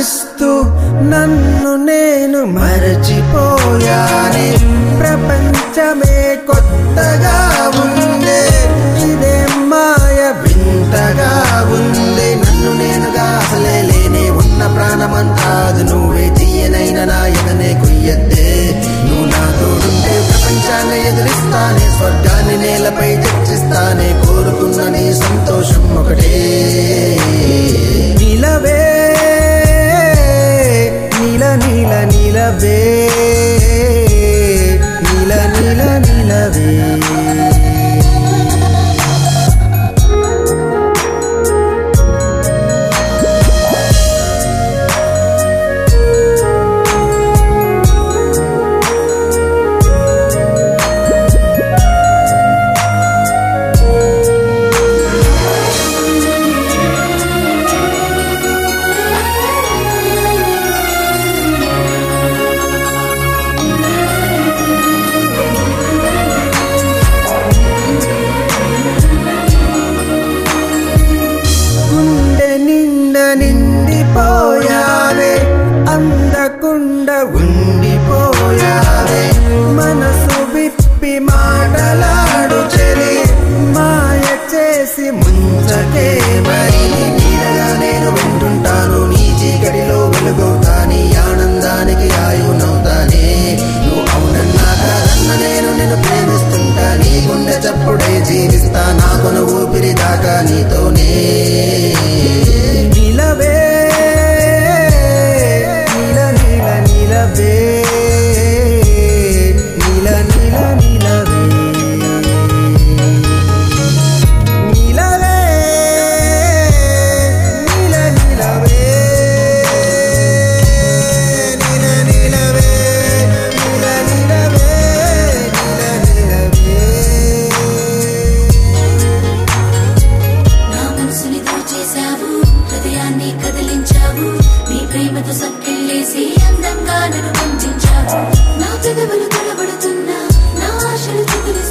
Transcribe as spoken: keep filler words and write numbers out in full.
ఆరాధిస్తూ నన్ను నేను మరచిపోయానే. ప్రపంచమే కొత్తగా ఉందే, ఇదే మాయ వింతగా ఉందే. నన్ను నేనుగా అసలే లేనే ఉన్న ప్రాణమంతాదు నువ్వే. తీయనైనా నా ఎదనే కొయ్యద్దే, నువ్వు నా తోడుంటే ప్రపంచాన్ని ఎదురిస్తానే. స్వర్గాన్ని నేలపై చర్చిస్తానే, కోరుకున్న నీ సంతోషం ఒకటే. నీలవే నీల నీల నీలవే, నీల నీల నీలవే. నిండిపోయావే, అందకుండా ఉండిపోయావే. మనసు విప్పి మాటలాడు చెలి, మాయ చేసి ముంచకే మరి. నీడగా నేను వింటుంటాను, నీ చీకటిలో వెలుగవుతా, నీ ఆనందానికి ఆయునవుతానే. నువ్వు అవునన్నా కాదన్న నేను నిన్ను ప్రేమిస్తుంటా, నీ గుండె చప్పుడే జీవిస్తా, నా కొన ఊపిరి దాకా నీతోనే. నీలవే నీల నీల నీలవే, నీల నీల నీలవే. నీలవే నీల నీలవే, నీల నీలవే, నీల నీలవే, నీల నీలవే. నా మనసుని దోచేశావు, హృదయాన్ని కదిలించావు, నీ ప్రేమతో సక్కిళ్ళేసి అందంగా నన్ను పంపించావు. నా పెదవులు తడబడుతున్నా, నా ఆశలు చిగురిస్తున్నా.